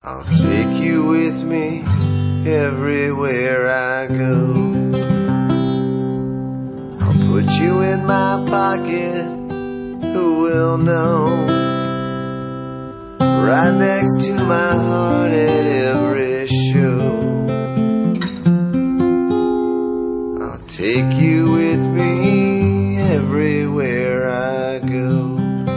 I'll take you with me everywhere I go. I'll put you in my pocket, who will know? Right next to my heart at every show. I'll take you with me everywhere I go.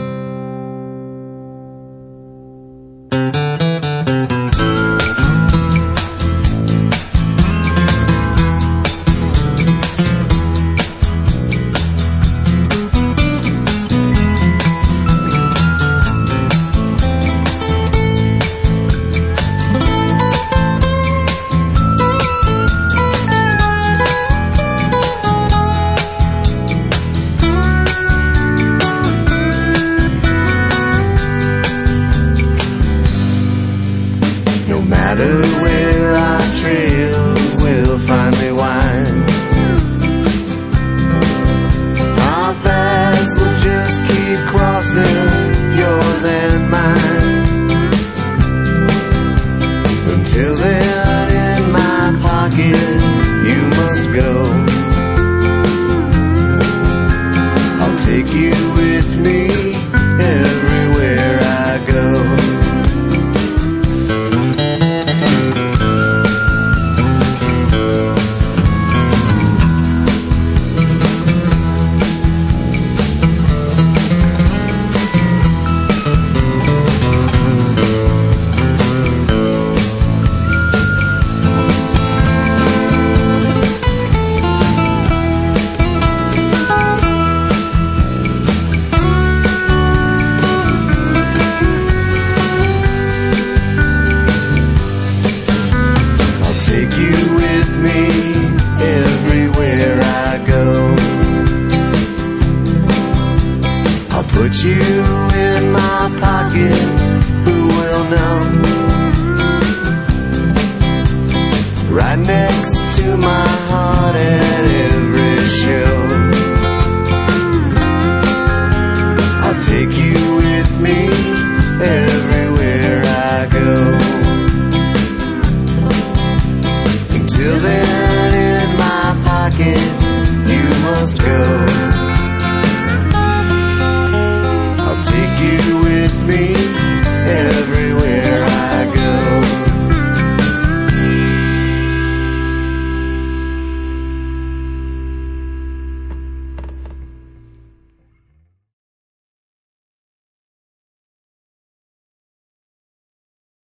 No matter where our trails will finally wind, our paths will just keep crossing, yours and mine. Until then, in my pocket, you must go. I'll take you with me everywhere I go. Take you with me everywhere I go. I'll put you in my pocket, who will know?